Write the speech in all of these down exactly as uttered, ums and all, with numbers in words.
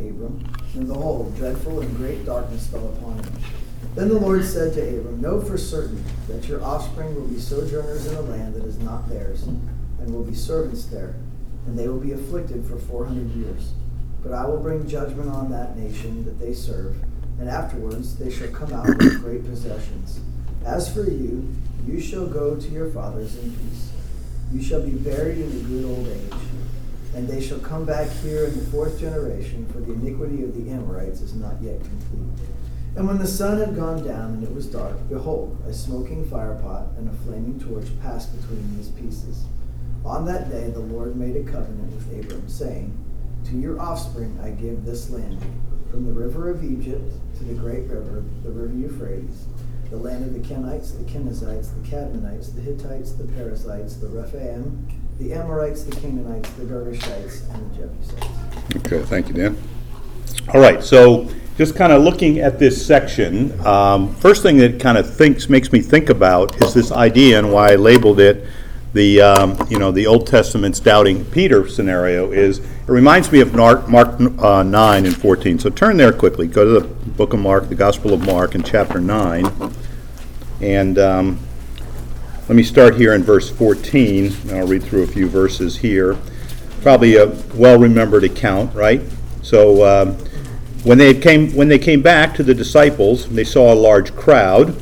Abram, and behold, dreadful and great darkness fell upon him. Then the Lord said to Abram, know for certain that your offspring will be sojourners in a land that is not theirs, and will be servants there, and they will be afflicted for four hundred years. But I will bring judgment on that nation that they serve, and afterwards they shall come out with great possessions. As for you, you shall go to your fathers in peace. You shall be buried in a good old age. And they shall come back here in the fourth generation, for the iniquity of the Amorites is not yet complete. And when the sun had gone down and it was dark, behold, a smoking firepot and a flaming torch passed between these pieces. On that day the Lord made a covenant with Abram, saying, to your offspring I give this land, from the river of Egypt to the great river, the river Euphrates, the land of the Kenites, the Kenizzites, the Cadmonites, the Hittites, the Perizzites, the Rephaim, the Amorites, the Canaanites, the Girgashites, and the Jebusites. Okay, thank you, Dan. All right, so just kind of looking at this section, um, first thing that kind of thinks makes me think about is this idea, and why I labeled it the um, you know the Old Testament's doubting Peter scenario. Is it reminds me of Mark, Mark uh, nine and fourteen. So turn there quickly. Go to the book of Mark, the Gospel of Mark, in chapter nine, and um, let me start here in verse fourteen. I'll read through a few verses here. Probably a well-remembered account, right? So um, when they came when they came back to the disciples, they saw a large crowd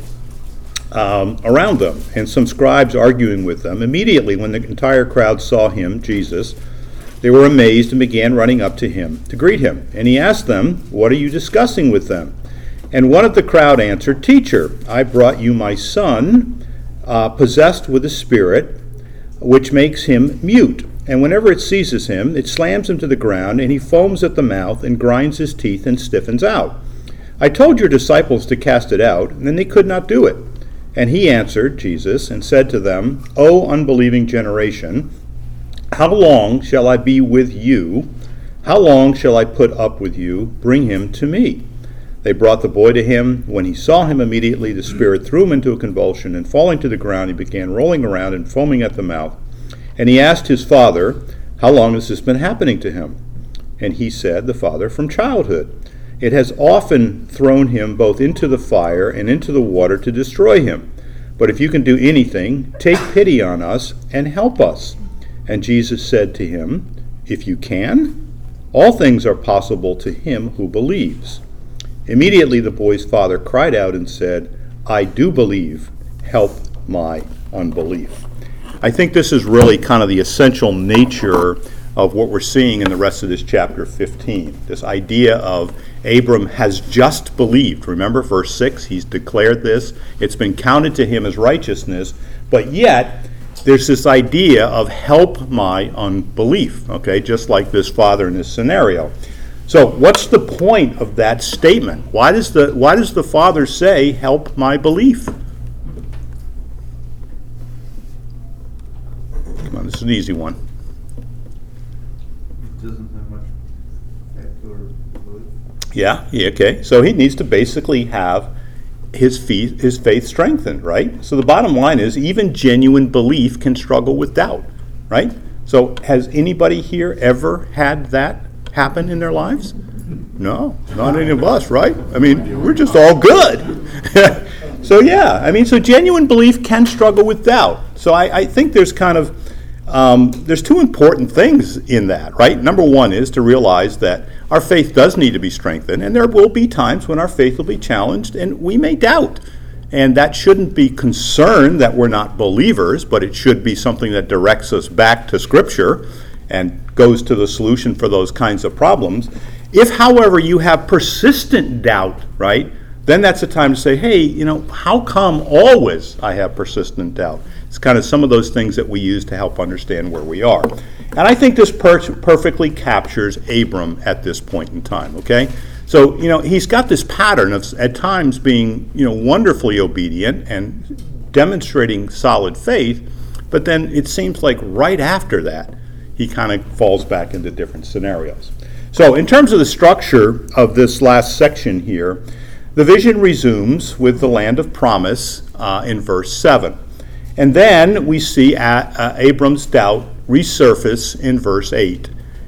um, around them, and some scribes arguing with them. Immediately, when the entire crowd saw him, Jesus, they were amazed and began running up to him to greet him. And he asked them, "What are you discussing with them?" And one of the crowd answered, "Teacher, I brought you my son, uh, possessed with a spirit, which makes him mute. And whenever it seizes him, it slams him to the ground, and he foams at the mouth and grinds his teeth and stiffens out. I told your disciples to cast it out, and they could not do it." And he answered, Jesus, and said to them, "O unbelieving generation, how long shall I be with you? How long shall I put up with you? Bring him to me." They brought the boy to him. When he saw him, immediately the spirit threw him into a convulsion, and falling to the ground, he began rolling around and foaming at the mouth. And he asked his father, "How long has this been happening to him?" And he said, the father, "From childhood. It has often thrown him both into the fire and into the water to destroy him. But if you can do anything, take pity on us and help us." And Jesus said to him, "If you can, all things are possible to him who believes." Immediately the boy's father cried out and said, "I do believe. Help my unbelief." I think this is really kind of the essential nature of what we're seeing in the rest of this chapter fifteen. This idea of Abram has just believed. Remember verse six, he's declared this. It's been counted to him as righteousness, but yet there's this idea of help my unbelief, okay, just like this father in this scenario. So what's the point of that statement? Why does the why does the father say, "Help my belief"? Come on, this is an easy one. He doesn't have much faith or belief. Yeah, yeah, okay. So he needs to basically have his faith, his faith strengthened, right? So the bottom line is, even genuine belief can struggle with doubt, right? So has anybody here ever had that happen in their lives? No, not any of us, right? I mean, we're just all good. So yeah, I mean, so genuine belief can struggle with doubt. So I, I think there's kind of, um, there's two important things in that, right? Number one is to realize that our faith does need to be strengthened, and there will be times when our faith will be challenged, and we may doubt. And that shouldn't be concern that we're not believers, but it should be something that directs us back to Scripture and goes to the solution for those kinds of problems. If, however, you have persistent doubt, right, then that's a time to say, hey, you know, how come always I have persistent doubt? It's kind of some of those things that we use to help understand where we are. And I think this per- perfectly captures Abram at this point in time, okay? So, you know, he's got this pattern of at times being, you know, wonderfully obedient and demonstrating solid faith, but then it seems like right after that, he kind of falls back into different scenarios. So in terms of the structure of this last section here, the vision resumes with the land of promise uh, in verse seven. And then we see uh, uh, Abram's doubt resurface in verse eight.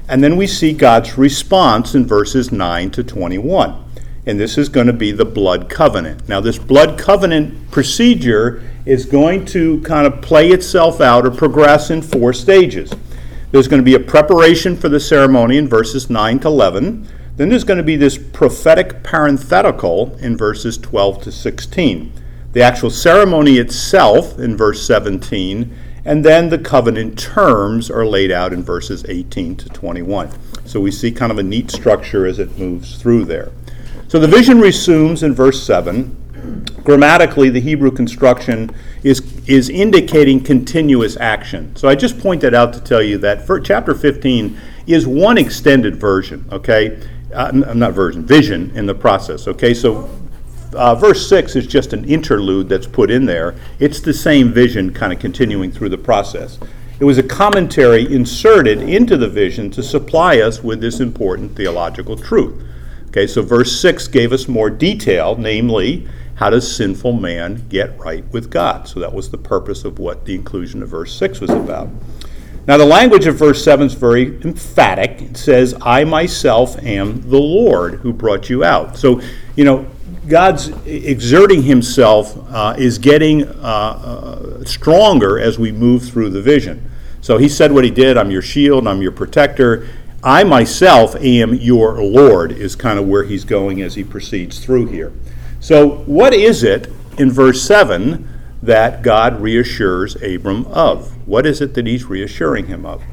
And then we see God's response in verses nine to twenty-one. And this is going to be the blood covenant. Now, this blood covenant procedure is going to kind of play itself out or progress in four stages. There's going to be a preparation for the ceremony in verses nine to eleven. Then there's going to be this prophetic parenthetical in verses twelve to sixteen. The actual ceremony itself in verse seventeen, and then the covenant terms are laid out in verses eighteen to twenty-one. So we see kind of a neat structure as it moves through there. So the vision resumes in verse seven. Grammatically, the Hebrew construction is, is indicating continuous action. So I just point that out to tell you that for chapter fifteen is one extended version, okay? Uh, not version, vision in the process, okay? So uh, verse six is just an interlude that's put in there. It's the same vision kind of continuing through the process. It was a commentary inserted into the vision to supply us with this important theological truth. Okay, so verse six gave us more detail, namely, how does sinful man get right with God? So that was the purpose of what the inclusion of verse six was about. Now the language of verse seven is very emphatic. It says, I myself am the Lord who brought you out. So, you know, God's exerting himself uh, is getting uh, uh, stronger as we move through the vision. So he said what he did, I'm your shield, I'm your protector. I myself am your Lord is kind of where he's going as he proceeds through here. So what is it in verse seven that God reassures Abram of? What is it that he's reassuring him of?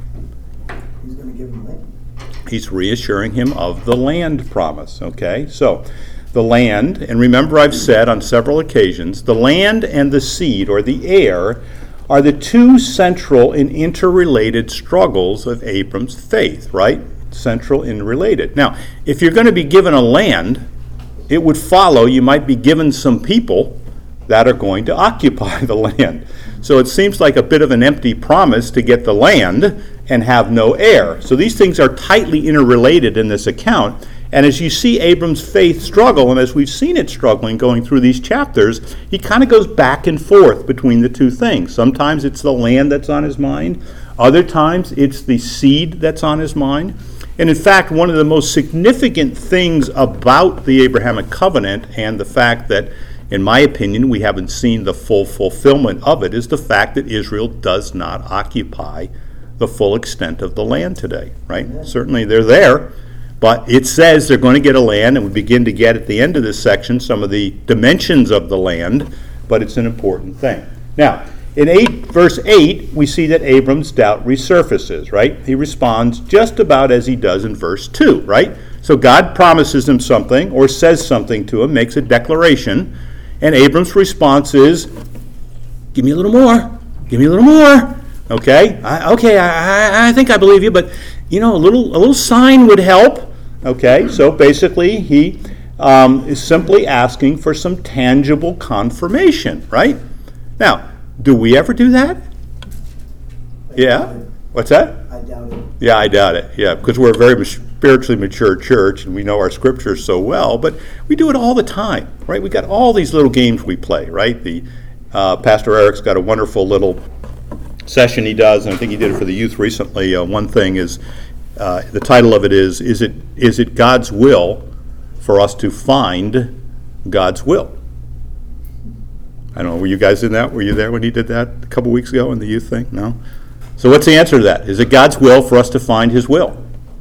He's going to give him land. He's reassuring him of the land promise, okay? So the land, and remember I've said on several occasions, the land and the seed, or the heir, are the two central and interrelated struggles of Abram's faith, right? Central and related. Now, if you're going to be given a land, it would follow you might be given some people that are going to occupy the land. So it seems like a bit of an empty promise to get the land and have no heir. So these things are tightly interrelated in this account. And as you see Abram's faith struggle, and as we've seen it struggling going through these chapters, he kind of goes back and forth between the two things. Sometimes it's the land that's on his mind. Other times it's the seed that's on his mind. And in fact, one of the most significant things about the Abrahamic covenant and the fact that, in my opinion, we haven't seen the full fulfillment of it is the fact that Israel does not occupy the full extent of the land today, right? Yeah. Certainly they're there. But it says they're going to get a land, and we begin to get at the end of this section some of the dimensions of the land, but it's an important thing. Now, in eight, verse eight, we see that Abram's doubt resurfaces, right? He responds just about as he does in verse two, right? So God promises him something or says something to him, makes a declaration, and Abram's response is, give me a little more, give me a little more, okay? I, okay, I, I think I believe you, but, you know, a little, a little sign would help. Okay, so basically he um, is simply asking for some tangible confirmation, right? Now, do we ever do that? I Yeah? What's that? I doubt it. Yeah, I doubt it. Yeah, because we're a very spiritually mature church and we know our scriptures so well, but we do it all the time, right? We got all these little games we play, right? The uh, Pastor Eric's got a wonderful little session he does, and I think he did it for the youth recently. Uh, one thing is, Uh, the title of it is, is it is it God's will for us to find God's will? I don't know, were you guys in that? Were you there when he did that a couple weeks ago in the youth thing? No? So what's the answer to that? Is it God's will for us to find his will?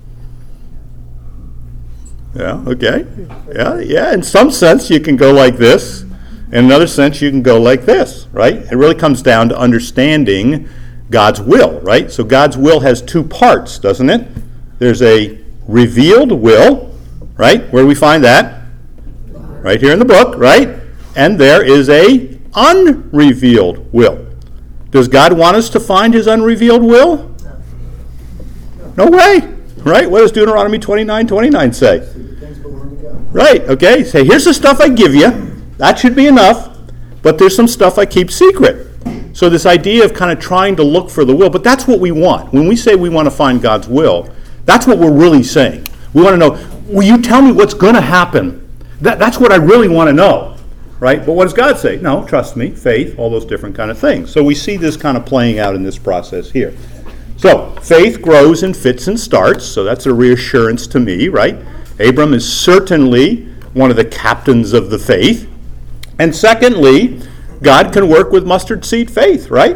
Yeah, okay. Yeah, yeah, in some sense you can go like this. In another sense you can go like this, right? It really comes down to understanding God's will, right? So God's will has two parts, doesn't it? There's a revealed will, right? Where do we find that? Right here in the book, right? And there is a unrevealed will. Does God want us to find his unrevealed will? No way, right? What does Deuteronomy twenty-nine twenty-nine say? Things belong to God. Right, okay. Say, here's the stuff I give you. That should be enough. But there's some stuff I keep secret. So this idea of kind of trying to look for the will, but that's what we want. When we say we want to find God's will, that's what we're really saying. We want to know, will you tell me what's going to happen? That, that's what I really want to know, right? But what does God say? No, trust me, faith, all those different kind of things. So we see this kind of playing out in this process here. So, faith grows in fits and starts, so that's a reassurance to me, right? Abram is certainly one of the captains of the faith. And secondly, God can work with mustard seed faith, right?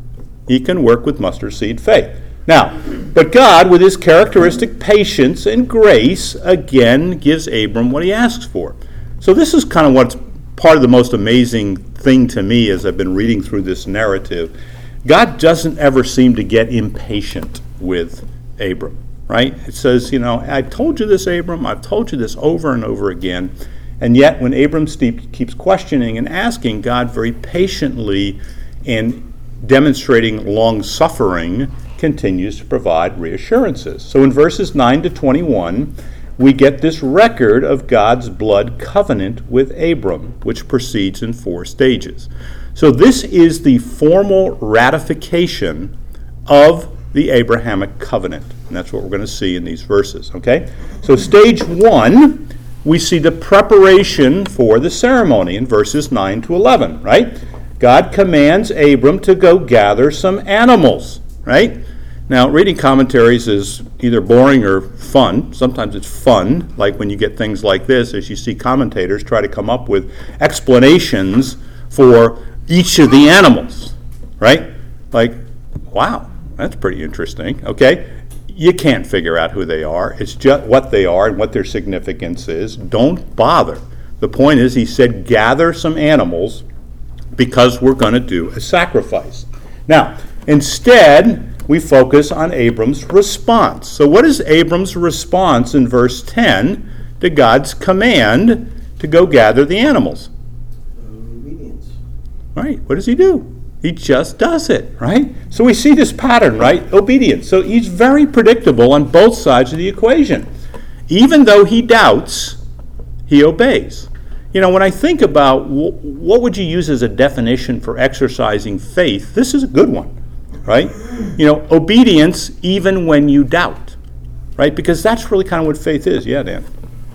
He can work with mustard seed faith. Now, but God, with his characteristic patience and grace, again gives Abram what he asks for. So this is kind of what's part of the most amazing thing to me as I've been reading through this narrative. God doesn't ever seem to get impatient with Abram, right? It says, you know, I told you this, Abram, I've told you this over and over again. And yet when Abram keeps questioning and asking, God very patiently and demonstrating long-suffering continues to provide reassurances. So in verses nine to twenty-one, we get this record of God's blood covenant with Abram, which proceeds in four stages. So this is the formal ratification of the Abrahamic covenant. And that's what we're going to see in these verses, okay? So stage one, we see the preparation for the ceremony in verses nine to eleven, right? God commands Abram to go gather some animals, right? Now, reading commentaries is either boring or fun. Sometimes it's fun, like when you get things like this, as you see commentators try to come up with explanations for each of the animals, right? Like, wow, that's pretty interesting, okay? You can't figure out who they are. It's just what they are and what their significance is. Don't bother. The point is, he said, gather some animals because we're going to do a sacrifice. Now, instead, we focus on Abram's response. So what is Abram's response in verse ten to God's command to go gather the animals? Obedience. Right. What does he do? He just does it, right? So we see this pattern, right? Obedience. So he's very predictable on both sides of the equation. Even though he doubts, he obeys. You know, when I think about w- what would you use as a definition for exercising faith, this is a good one, right? You know, obedience even when you doubt, right? Because that's really kind of what faith is. Yeah, Dan?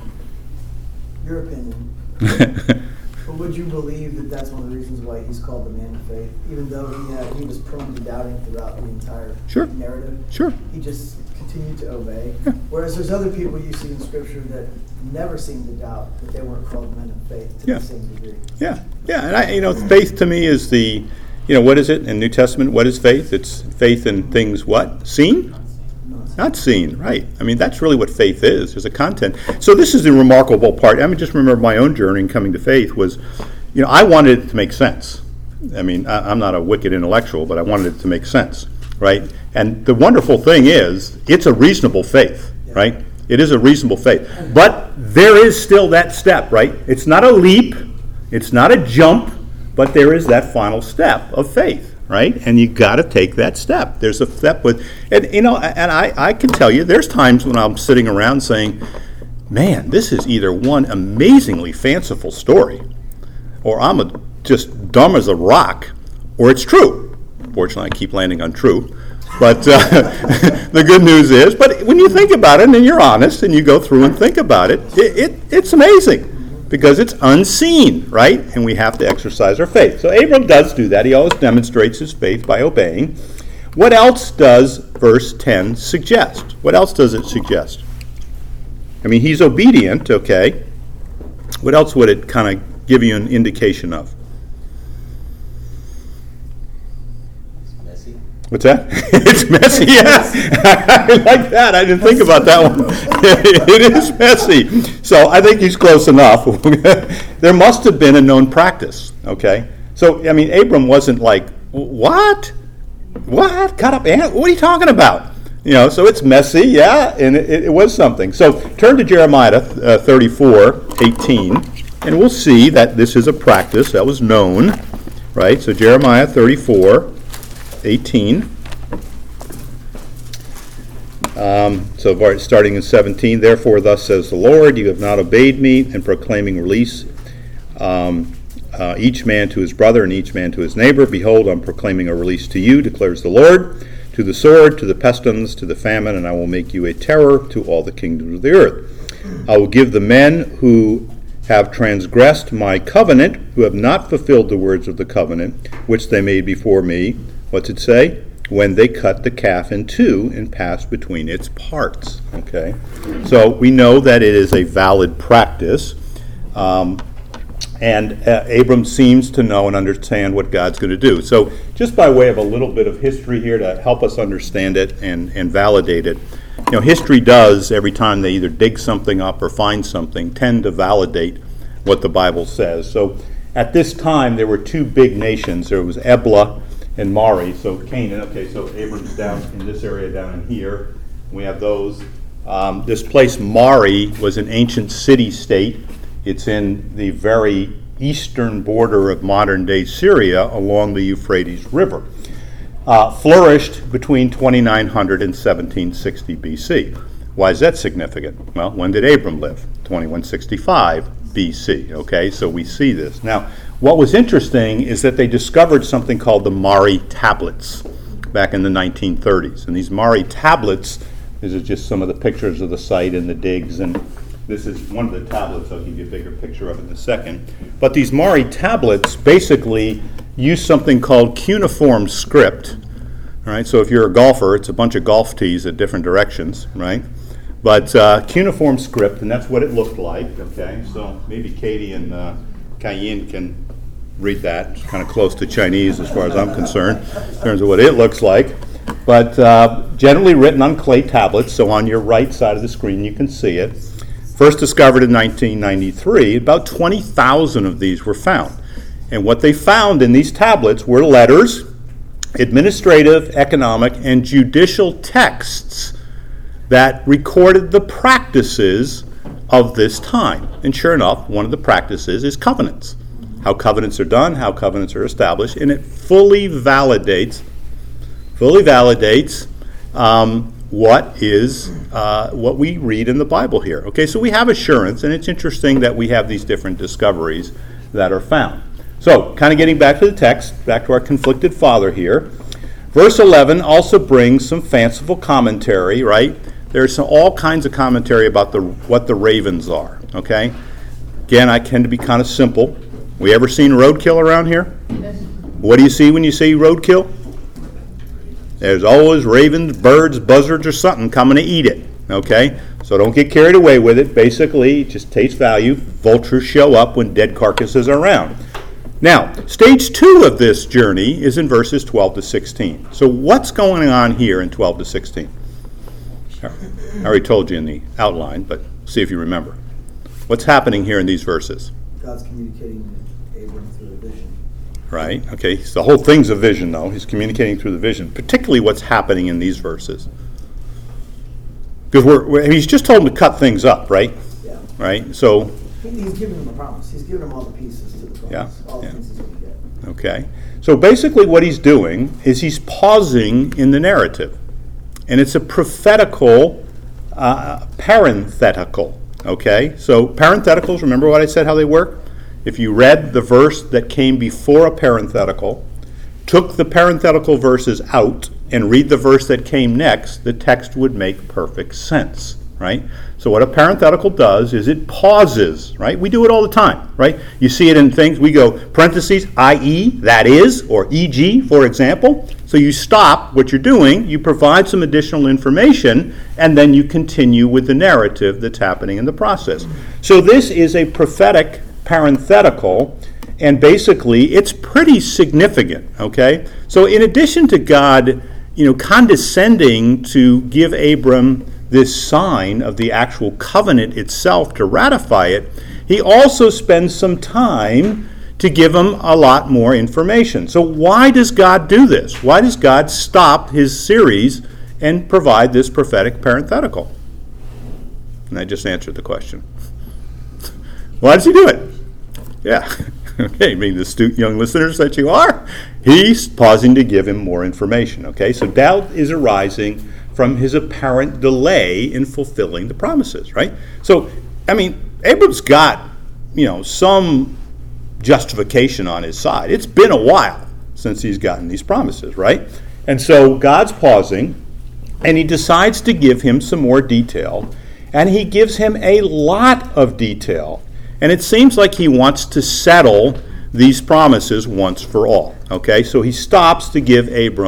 Your opinion. But would you believe that that's one of the reasons why he's called the man of faith? Even though he had, he was prone to doubting throughout the entire Sure. narrative? Sure. He just continued to obey. Yeah. Whereas there's other people you see in Scripture that never seem to doubt, but they weren't called men of faith to Yeah. the same degree. Yeah, yeah, and I, you know, faith to me is the, you know, what is it in New Testament? What is faith? It's faith in things what? Seen? Not seen, right. I mean, that's really what faith is. There's a content. So this is the remarkable part. I mean, just remember my own journey in coming to faith was, you know, I wanted it to make sense. I mean, I, I'm not a wicked intellectual, but I wanted it to make sense, right? And the wonderful thing is, it's a reasonable faith, right? It is a reasonable faith. But there is still that step, right? It's not a leap. It's not a jump. But there is that final step of faith, right? And you got to take that step. There's a step with, and you know, and I, I can tell you, there's times when I'm sitting around saying, man, this is either one amazingly fanciful story, or I'm a, just dumb as a rock, or it's true. Fortunately, I keep landing on true. But uh, the good news is, but when you think about it and you're honest and you go through and think about it, it, it it's amazing. Because it's unseen, right? And we have to exercise our faith. So Abram does do that. He always demonstrates his faith by obeying. What else does verse ten suggest? What else does it suggest? I mean, he's obedient, okay. What else would it kind of give you an indication of? It's messy. What's that? It's messy, yeah. I like that. I didn't think about that one. It is messy. So I think he's close enough. There must have been a known practice, okay? So, I mean, Abram wasn't like, what? What? Cut up ant? What are you talking about? You know, so it's messy, yeah, and it, it was something. So turn to Jeremiah uh, thirty-four eighteen, and we'll see that this is a practice that was known, right? So Jeremiah thirty-four eighteen. Um, so starting in seventeen, therefore thus says the Lord, you have not obeyed me in proclaiming release, um, uh, each man to his brother and each man to his neighbor. Behold, I'm proclaiming a release to you, declares the Lord, to the sword, to the pestilence, to the famine, and I will make you a terror to all the kingdoms of the earth. I will give the men who have transgressed my covenant, who have not fulfilled the words of the covenant, which they made before me. What's it say? when they cut the calf in two and passed between its parts. Okay, so we know that it is a valid practice, um, and uh, Abram seems to know and understand what God's going to do. So just by way of a little bit of history here to help us understand it and, and validate it, you know, history does, every time they either dig something up or find something, tend to validate what the Bible says. So at this time, there were two big nations. There was Ebla and Mari, so Canaan. Okay, so Abram's down in this area down in here. We have those. Um, this place, Mari, was an ancient city-state. It's in the very eastern border of modern-day Syria along the Euphrates River. Uh, flourished between twenty-nine hundred and seventeen sixty B C. Why is that significant? Well, when did Abram live? twenty-one sixty-five B C. Okay, so we see this. Now, what was interesting is that they discovered something called the Mari tablets back in the nineteen thirties. And these Mari tablets, these are just some of the pictures of the site and the digs, and this is one of the tablets. I'll give you a bigger picture of it in a second. But these Mari tablets basically use something called cuneiform script. All right, so if you're a golfer, it's a bunch of golf tees at different directions, right? But uh, cuneiform script, and that's what it looked like. Okay, so maybe Katie and uh, Cayenne can read that. It's kind of close to Chinese as far as I'm concerned in terms of what it looks like. But uh, generally written on clay tablets, so on your right side of the screen you can see it. First discovered in nineteen ninety-three, about twenty thousand of these were found. And what they found in these tablets were letters, administrative, economic, and judicial texts that recorded the practices of this time. And sure enough, one of the practices is covenants. How covenants are done, how covenants are established, and it fully validates, fully validates um, what is uh, what we read in the Bible here. Okay, so we have assurance, and it's interesting that we have these different discoveries that are found. So, kind of getting back to the text, back to our conflicted father here. Verse eleven also brings some fanciful commentary, right? There's some, all kinds of commentary about the what the ravens are, okay? Again, I tend to be kind of simple. We ever seen roadkill around here? Yes. What do you see when you see roadkill? There's always ravens, birds, buzzards, or something coming to eat it, okay? So don't get carried away with it. Basically, just taste value. Vultures show up when dead carcasses are around. Now, stage two of this journey is in verses twelve to sixteen. So what's going on here in twelve to sixteen? I already told you in the outline, but see if you remember. What's happening here in these verses? God's communicating to Abram through a vision. Right, okay. So the whole thing's a vision, though. He's communicating through the vision, particularly what's happening in these verses. Because we're, we're, he's just told him to cut things up, right? Yeah. Right, so... He's giving him a promise. He's giving him all the pieces to the promise. Yeah, all the yeah. things he's going to get. Okay. So basically what he's doing is he's pausing in the narrative. And it's a prophetical uh, parenthetical. Okay? So parentheticals, remember what I said, how they work? If you read the verse that came before a parenthetical, took the parenthetical verses out, and read the verse that came next, the text would make perfect sense. Right? So what a parenthetical does is it pauses, right? We do it all the time, right? You see it in things, we go parentheses, that is, that is, or E G, for example. So you stop what you're doing, you provide some additional information, and then you continue with the narrative that's happening in the process. So this is a prophetic parenthetical, and basically it's pretty significant, okay? So in addition to God, you know, condescending to give Abram this sign of the actual covenant itself to ratify it, he also spends some time to give him a lot more information. So why does God do this? Why does God stop his series and provide this prophetic parenthetical? And I just answered the question. Why does he do it? Yeah. Okay, being the astute young listeners that you are, he's pausing to give him more information. Okay, so doubt is arising from his apparent delay in fulfilling the promises, right? So, I mean, Abram's got, you know, some justification on his side. It's been a while since he's gotten these promises, right? And so God's pausing, and he decides to give him some more detail, and he gives him a lot of detail. And it seems like he wants to settle these promises once for all, okay? So he stops to give Abram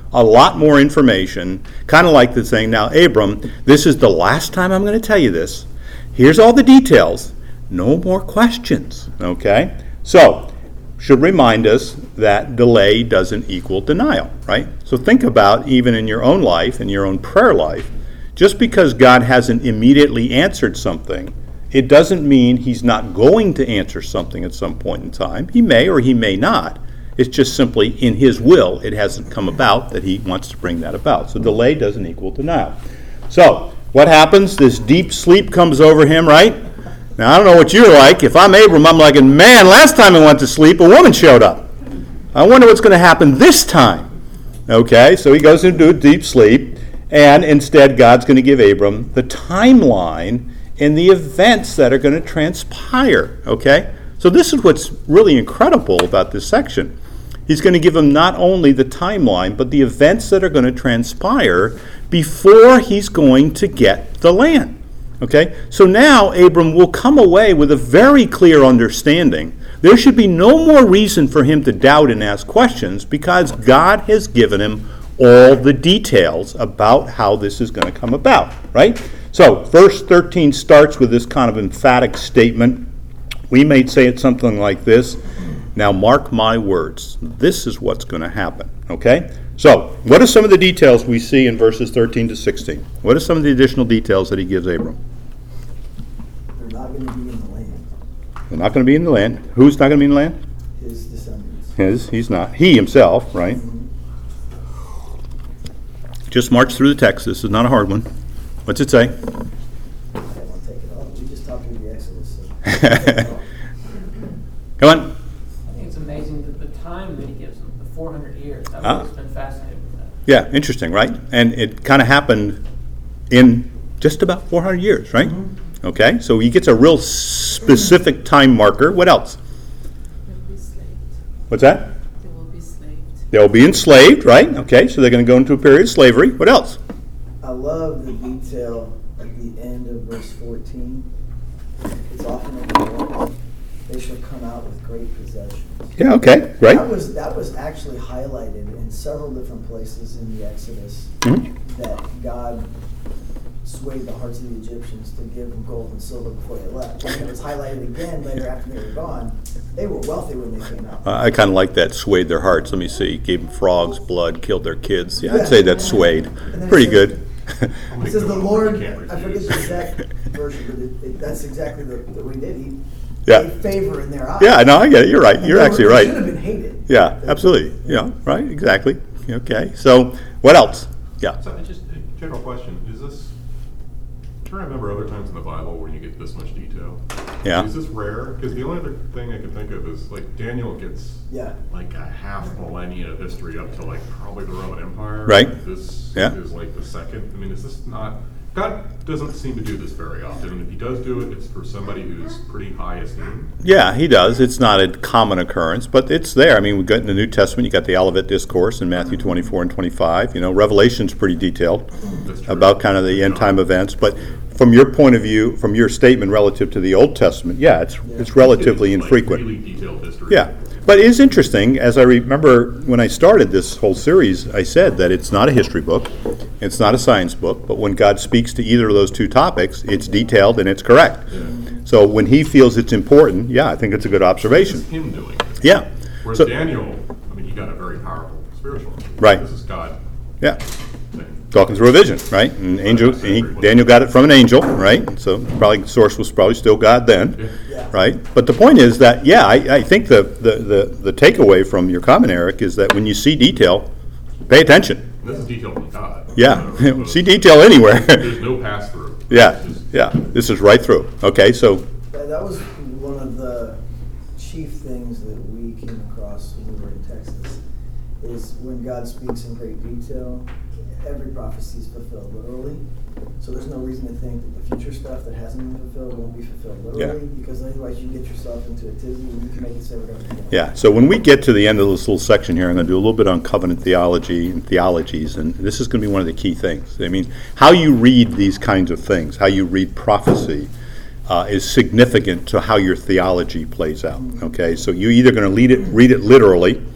a lot more information, kind of like the saying, now, Abram, this is the last time I'm going to tell you this. Here's all the details. No more questions, okay? So, should remind us that delay doesn't equal denial, right? So think about, even in your own life, in your own prayer life, just because God hasn't immediately answered something, it doesn't mean he's not going to answer something at some point in time. He may or he may not. It's just simply in his will, it hasn't come about that he wants to bring that about. So delay doesn't equal denial. So what happens? This deep sleep comes over him, right? Now, I don't know what you're like. If I'm Abram, I'm like, man, last time I went to sleep, a woman showed up. I wonder what's going to happen this time. Okay, so he goes into a deep sleep, and instead God's going to give Abram the timeline and the events that are going to transpire. Okay, so this is what's really incredible about this section. He's going to give him not only the timeline, but the events that are going to transpire before he's going to get the land. Okay, so now Abram will come away with a very clear understanding. There should be no more reason for him to doubt and ask questions because God has given him all the details about how this is going to come about, right? So verse thirteen starts with this kind of emphatic statement. We may say it something like this: now mark my words, this is what's going to happen, okay? So what are some of the details we see in verses thirteen to sixteen? What are some of the additional details that he gives Abram? They're not going to be in the land. They're not going to be in the land. Who's not going to be in the land? His descendants. His, he's not. He himself, right? Mm-hmm. Just march through the text. This is not a hard one. What's it say? I won't take it all. We just talked through the Exodus. So. Come on. I think it's amazing that the time that he gives them, the four hundred years. I've Ah. always been fascinated with that. Yeah, interesting, right? And it kind of happened in just about four hundred years, right? Mm-hmm. Okay, so he gets a real specific time marker. What else? They'll be enslaved. What's that? They will be enslaved. They'll be enslaved, right? Okay, so they're going to go into a period of slavery. What else? I love the detail at the end of verse fourteen. It's often ignored. They shall come out with great possessions. Yeah, okay, right? That was that was actually highlighted in several different places in the Exodus Mhm. that God swayed the hearts of the Egyptians to give them gold and silver before they left. And it was highlighted again later after they were gone. They were wealthy when they came out. Uh, I kind of like that, swayed their hearts. Let me see. Gave them frogs, blood, killed their kids. Yeah, I'd Yeah. say that's swayed. And then Pretty it good. It says the Lord, Can't I forget refuse. the exact version, but it, it, that's exactly the, the way he did. He Yeah. gave favor in their eyes. Yeah, no, I get it. You're right. And You're they actually were, right. They should have been hated. Yeah, absolutely. Yeah, right, exactly. Okay, so what else? Yeah. So, just a general question, is this, do you remember other times in the Bible where you get this much detail? Yeah. Is this rare? Because the only other thing I can think of is, like, Daniel gets Yeah. like a half millennia of history up to, like, probably the Roman Empire. Right. This Yeah. is like the second. I mean, is this not, God doesn't seem to do this very often, and if he does do it, it's for somebody who's pretty high esteemed. Yeah, he does. It's not a common occurrence, but it's there. I mean, we've got in the New Testament, you got the Olivet Discourse in Matthew twenty-four and twenty-five. You know, Revelation's pretty detailed That's true. about kind of the end time events. But from your point of view, from your statement relative to the Old Testament, yeah, it's it's relatively Like, infrequent. really detailed history. Yeah, but it is interesting, as I remember when I started this whole series, I said that it's not a history book, it's not a science book, but when God speaks to either of those two topics, it's detailed and it's correct. So when he feels it's important, yeah, I think it's a good This observation. is him doing it. Yeah. Whereas So- Daniel, I mean, he got a very powerful spiritual. Right. This is God. Yeah, thing. talking through a vision, right? And angel, and he, Daniel got it from an angel, right? So probably source was probably still God then, Yeah. right? But the point is that, yeah, I, I think the, the, the, the takeaway from your comment, Eric, is that when you see detail, pay attention. This is detailed from God. Yeah, So- see detail anywhere. There's no pass through. Yeah, It's just- yeah, this is right through. Okay, so, Yeah, that was one of the chief things that we came across when we were in Texas, is when God speaks in great detail, every prophecy is fulfilled literally. So there's no reason to think that the future stuff that hasn't been fulfilled won't be fulfilled literally, because otherwise you get yourself into a tizzy and you can make it say we're going to be. yeah, so when we get to the end of this little section here, I'm going to do a little bit on covenant theology and theologies, and this is going to be one of the key things. I mean, how you read these kinds of things, how you read prophecy, uh, is significant to how your theology plays out, okay? So you're either going to read it, read it literally,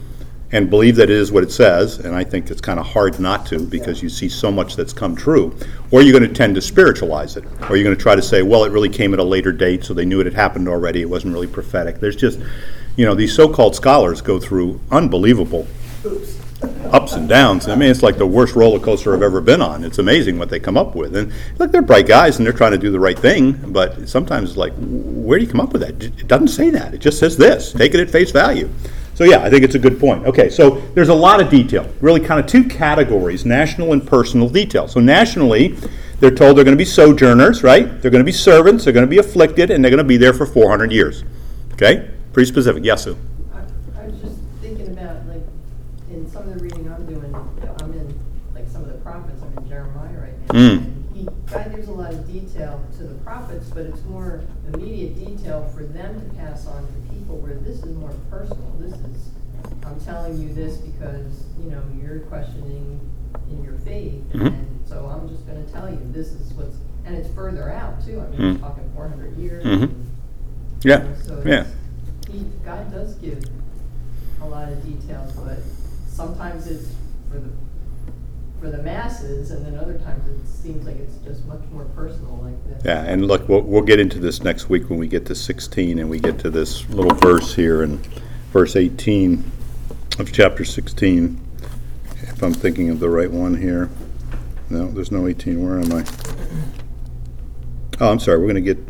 and believe that it is what it says, and I think it's kind of hard not to because you see so much that's come true, or you're going to tend to spiritualize it, or you're going to try to say, well, it really came at a later date, so they knew it had happened already, it wasn't really prophetic. There's just, you know, these so-called scholars go through unbelievable ups and downs. I mean, it's like the worst roller coaster I've ever been on. It's amazing what they come up with. And look, they're bright guys and they're trying to do the right thing, but sometimes it's like, where do you come up with that? It doesn't say that. It just says this. Take it at face value. So yeah, I think it's a good point. Okay, so there's a lot of detail. Really kind of two categories, national and personal detail. So nationally, they're told they're going to be sojourners, right? They're going to be servants, they're going to be afflicted, and they're going to be there for four hundred years. Okay? Pretty specific. Yes, Sue? I, I was just thinking about, like, in some of the reading I'm doing, I'm in, like, some of the prophets, I'm in Jeremiah right now. Mm. And he, God gives a lot of detail to the prophets, but it's more immediate detail for them to pass on to people, where this is more personal. This is, I'm telling you this because, you know, you're questioning in your faith, Mm-hmm. and so I'm just gonna tell you, this is what's, and it's further out too. I mean, Mm. we're talking four hundred years. Mhm. and, Yeah, you know, so yeah. it's- He, God does give a lot of details, but sometimes it's for the, for the masses, and then other times it seems like it's just much more personal like this. Yeah, and look, we'll, we'll get into this next week when we get to sixteen and we get to this little verse here in verse eighteen of chapter sixteen. If I'm thinking of the right one here. No, there's no eighteen. Where am I? Oh, I'm sorry. We're going to get.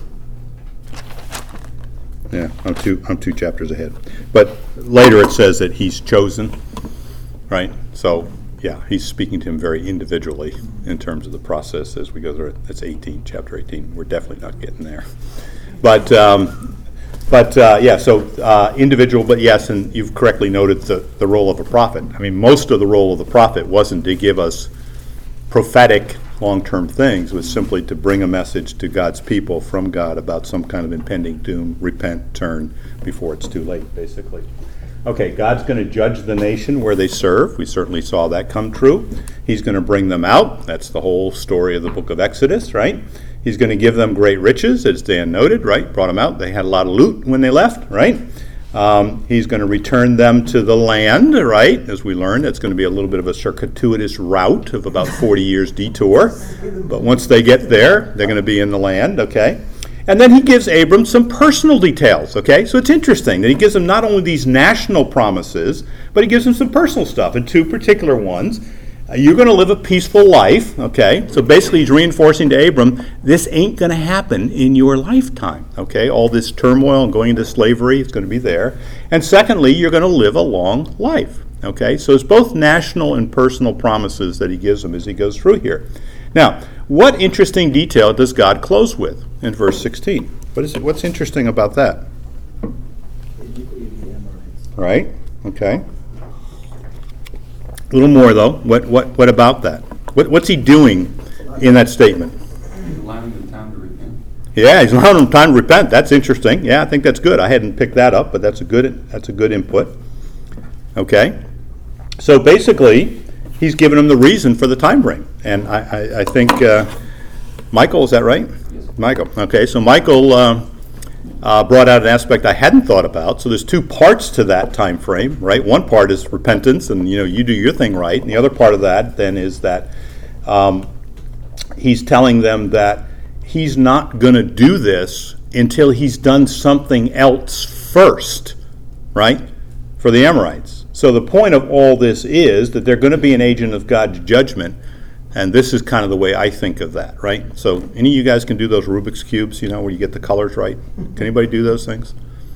Yeah, I'm two. I'm two chapters ahead. But later it says that he's chosen, right? So yeah, he's speaking to him very individually in terms of the process as we go through it. That's eighteen, chapter eighteen. We're definitely not getting there. But um, but uh, yeah, so uh, individual. But yes, and you've correctly noted the the role of a prophet. I mean, most of the role of the prophet wasn't to give us prophetic long-term things, was simply to bring a message to God's people from God about some kind of impending doom, repent, turn before it's too late, basically. Okay, God's going to judge the nation where they serve. We certainly saw that come true. He's going to bring them out. That's the whole story of the book of Exodus, right? He's going to give them great riches, as Dan noted, right? Brought them out. They had a lot of loot when they left, right? Um, he's going to return them to the land, right? As we learned, it's going to be a little bit of a circuitous route of about forty years detour. But once they get there, they're going to be in the land, okay? And then he gives Abram some personal details, okay? So it's interesting that he gives him not only these national promises, but he gives him some personal stuff, and two particular ones. Uh, you're going to live a peaceful life, okay? So basically he's reinforcing to Abram, this ain't going to happen in your lifetime, okay? All this turmoil and going into slavery, it's going to be there. And secondly, you're going to live a long life, okay? So it's both national and personal promises that he gives him as he goes through here. Now, what interesting detail does God close with in verse sixteen? What is it? What's interesting about that? The iniquity of the Amorites. Right? Okay. A little more, though. What what what about that? What what's he doing in that statement? He's allowing them time to repent. Yeah, he's allowing them time to repent. That's interesting. Yeah, I think that's good. I hadn't picked that up, but that's a good that's a good input. Okay. So basically, he's given them the reason for the time frame, and I I, I think uh, Michael, is that right? Yes. Michael. Okay, so Michael uh, uh, brought out an aspect I hadn't thought about. So there's two parts to that time frame, right? One part is repentance, and you know you do your thing right, and the other part of that then is that um, he's telling them that he's not going to do this until he's done something else first, right? For the Amorites. So the point of all this is that they're going to be an agent of God's judgment. And this is kind of the way I think of that, right? So any of you guys can do those Rubik's Cubes, you know, where you get the colors right? Can anybody do those things?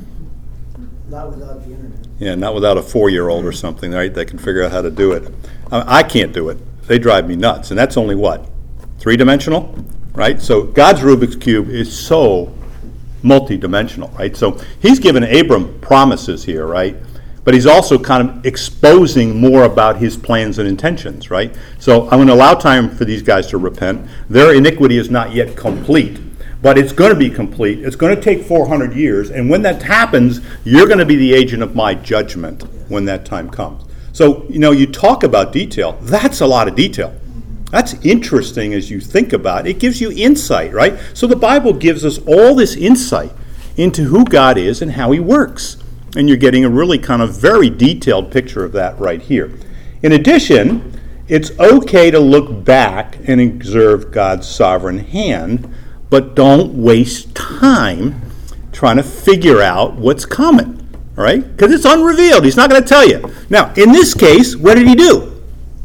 Not without the internet. Yeah, not without a four-year-old or something, right, that can figure out how to do it. I I can't do it. They drive me nuts. And that's only what? Three-dimensional, right? So God's Rubik's Cube is so multi-dimensional, right? So he's given Abram promises here, right? But he's also kind of exposing more about his plans and intentions, right? So I'm going to allow time for these guys to repent. Their iniquity is not yet complete, but it's going to be complete. It's going to take four hundred years, and when that happens, you're going to be the agent of my judgment when that time comes. So, you know, you talk about detail. That's a lot of detail. That's interesting as you think about it. It gives you insight, right? So the Bible gives us all this insight into who God is and how he works. And you're getting a really kind of very detailed picture of that right here. In addition, it's okay to look back and observe God's sovereign hand, but don't waste time trying to figure out what's coming, all right? Because it's unrevealed. He's not going to tell you. Now, in this case, what did he do?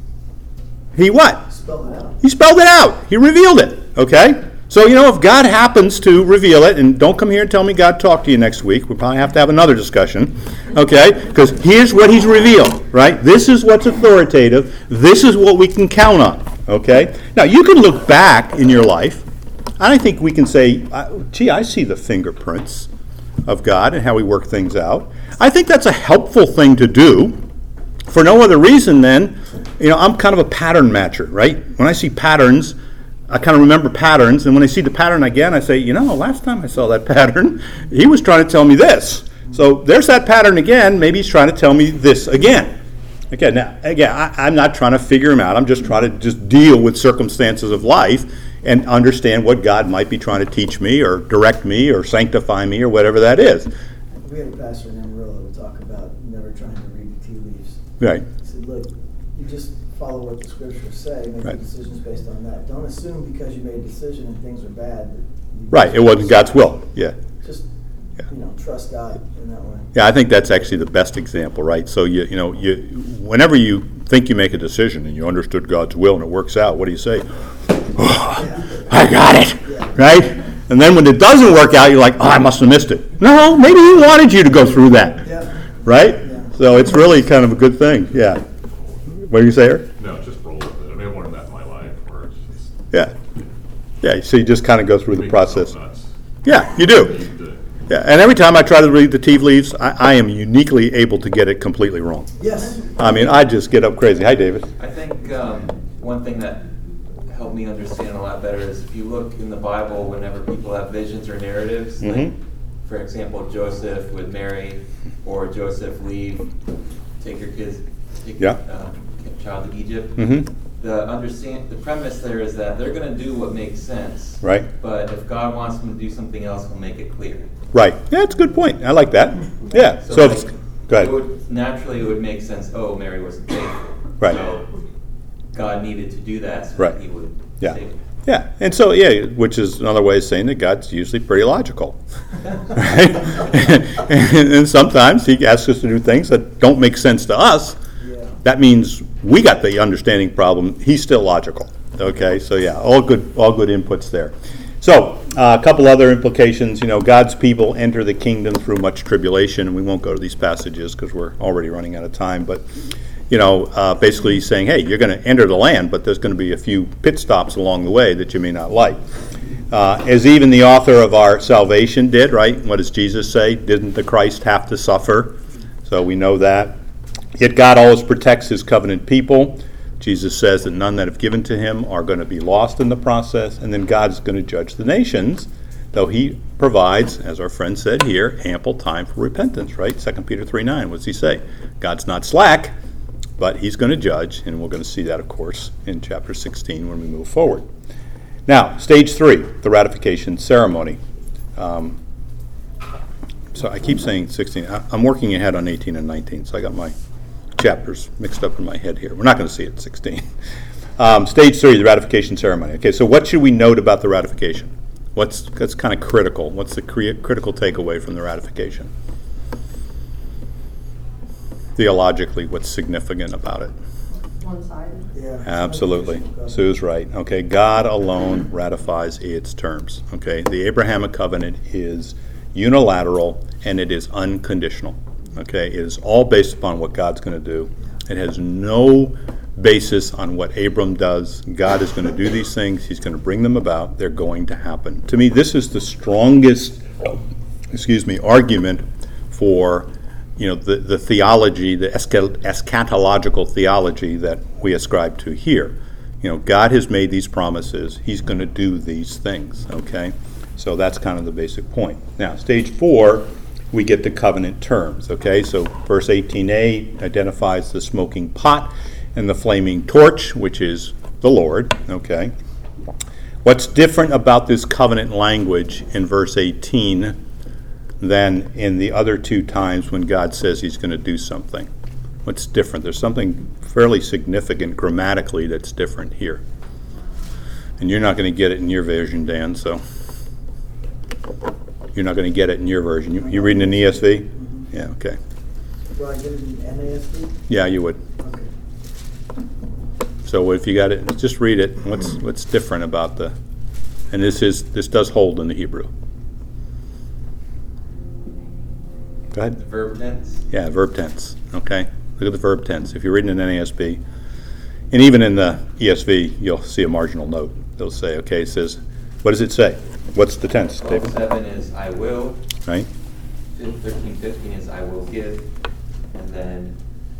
He what? Spell it out. He spelled it out. He revealed it, okay? So, you know, if God happens to reveal it, and don't come here and tell me God talked to you next week. We'll probably have to have another discussion, okay? Because here's what he's revealed, right? This is what's authoritative. This is what we can count on, okay? Now, you can look back in your life, and I think we can say, gee, I see the fingerprints of God and how he worked things out. I think that's a helpful thing to do for no other reason than, you know, I'm kind of a pattern matcher, right? When I see patterns, I kind of remember patterns, and when I see the pattern again, I say, you know, last time I saw that pattern, he was trying to tell me this. So there's that pattern again. Maybe he's trying to tell me this again. Again, now, again, I, I'm not trying to figure him out. I'm just trying to just deal with circumstances of life and understand what God might be trying to teach me or direct me or sanctify me or whatever that is. We had a pastor in Amarillo who would talk about never trying to read the tea leaves. Right. He said, look, you just follow what the scriptures say, make Right. your decisions based on that. Don't assume because you made a decision and things are bad that you Right. It wasn't God's will. Yeah. Just, Yeah. you know, trust God in that way. Yeah, I think that's actually the best example, right? So you you know you whenever you think you make a decision and you understood God's will and it works out, what do you say? Oh, I got it, Yeah. right? And then when it doesn't work out, you're like, oh, I must have missed it. No, maybe he wanted you to go through that, Yeah. right? Yeah. So it's really kind of a good thing. Yeah. What do you say, Eric? No, just roll with it. I mean, I've learned that in my life where it's just. Yeah. Yeah. So you just kind of go through the make yourself process. nuts. Yeah, you do. You do. Yeah, and every time I try to read the tea leaves, I, I am uniquely able to get it completely wrong. Yes. I mean, I just get up crazy. Hi, David. I think um, one thing that helped me understand a lot better is if you look in the Bible, whenever people have visions or narratives, like, Mhm. for example, Joseph with Mary, or Joseph leave, take your kids, take Yeah. your um, child to Egypt. Mm-hmm. The understand the premise there is that they're going to do what makes sense, Right. but if God wants them to do something else, He'll make it clear. Right. Yeah, that's a good point. I like that. Yeah. So, like, it's, go ahead. It would, naturally, it would make sense. Oh, Mary wasn't faithful. Right. So God needed to do that so Right. that He would Yeah. save her. Yeah. And so, yeah, which is another way of saying that God's usually pretty logical. Right? and, and sometimes he asks us to do things that don't make sense to us. Yeah. That means we got the understanding problem. He's still logical. Okay, so yeah, all good, all good inputs there. So uh, a couple other implications. You know, God's people enter the kingdom through much tribulation, and we won't go to these passages because we're already running out of time. But you know, uh, basically he's saying, hey, you're going to enter the land, but there's going to be a few pit stops along the way that you may not like. Uh, as even the author of our salvation did, right? What does Jesus say? Didn't the Christ have to suffer? So we know that. Yet God always protects his covenant people. Jesus says that none that have given to him are going to be lost in the process, and then God's going to judge the nations, though he provides, as our friend said here, ample time for repentance, right? Second Peter three nine, what does he say? God's not slack, but he's going to judge, and we're going to see that, of course, in chapter sixteen when we move forward. Now, stage three, the ratification ceremony. Um, so I keep saying sixteen. I- I'm working ahead on eighteen and nineteen, so I got my chapters mixed up in my head here. We're not going to see it at sixteen. Um, stage three, the ratification ceremony. Okay, so what should we note about the ratification? What's that's kind of critical? What's the cre- critical takeaway from the ratification? Theologically, what's significant about it? One-sided. Yeah. Absolutely. Sue's right. Okay, God alone ratifies its terms. Okay, the Abrahamic covenant is unilateral and it is unconditional. Okay, it is all based upon what God's going to do. It has no basis on what Abram does. God is going to do these things. He's going to bring them about. They're going to happen. To me, this is the strongest, excuse me, argument for, you know, the, the theology, the eschatological theology that we ascribe to here. You know, God has made these promises. He's going to do these things. Okay, so that's kind of the basic point. Now, stage four, we get the covenant terms, okay? So verse eighteen a identifies the smoking pot and the flaming torch, which is the Lord, okay? What's different about this covenant language in verse eighteen than in the other two times when God says he's going to do something? What's different? There's something fairly significant grammatically that's different here. And you're not going to get it in your version, Dan, so you're not going to get it in your version. You, you reading an E S V? Mm-hmm. Yeah, okay. Do I get it in N A S B? Yeah, you would. Okay. So if you got it, just read it. What's what's different about the, and this is this does hold in the Hebrew. Go The ahead. verb tense. Yeah, verb tense. Okay, look at the verb tense. If you're reading an N A S B, and even in the E S V, you'll see a marginal note. They'll say, okay, it says, what does it say? What's the tense, twelve David? seven is I will. Right? thirteen fifteen is I will give. And then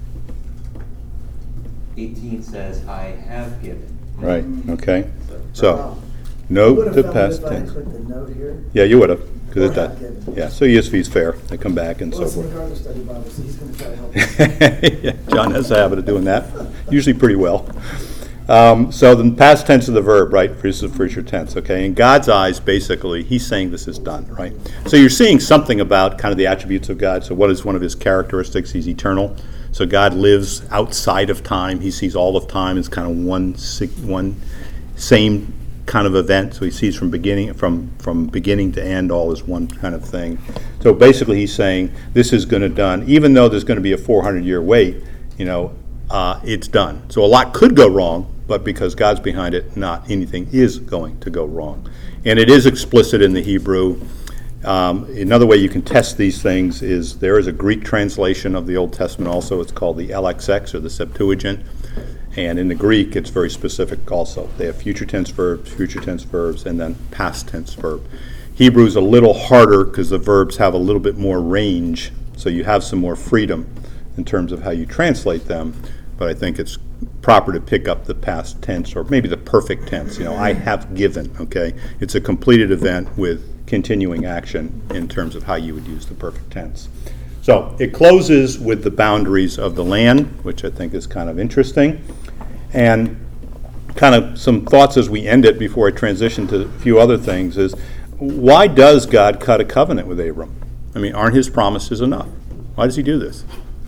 eighteen says I have given. Right. Okay. So So, Wow. I note would've the found past If I had tense. clicked the note here. Yeah, you would have, because Or it have does. given. Yeah. So E S V is fair. They come back and Well, so it's the forth. MacArthur Study Bible, so he's gonna try to help us. Yeah, John has a habit of doing that, usually pretty well. Um, so the past tense of the verb, right, this is future tense, okay? In God's eyes, basically, he's saying this is done, right? So you're seeing something about kind of the attributes of God. So what is one of his characteristics? He's eternal. So God lives outside of time. He sees all of time as kind of one one same kind of event. So he sees from beginning from from beginning to end all as one kind of thing. So basically, he's saying this is going to done, even though there's going to be a four hundred year wait. You know, uh, it's done. So a lot could go wrong, but because God's behind it, not anything is going to go wrong. And it is explicit in the Hebrew. Um, another way you can test these things is there is a Greek translation of the Old Testament also. It's called the L X X or the Septuagint. And in the Greek, it's very specific also. They have future tense verbs, future tense verbs, and then past tense verb. Hebrew's a little harder because the verbs have a little bit more range, so you have some more freedom in terms of how you translate them. But I think it's proper to pick up the past tense or maybe the perfect tense. You know, I have given, okay? It's a completed event with continuing action in terms of how you would use the perfect tense. So it closes with the boundaries of the land, which I think is kind of interesting. And kind of some thoughts as we end it before I transition to a few other things is, why does God cut a covenant with Abram? I mean, aren't his promises enough? Why does he do this?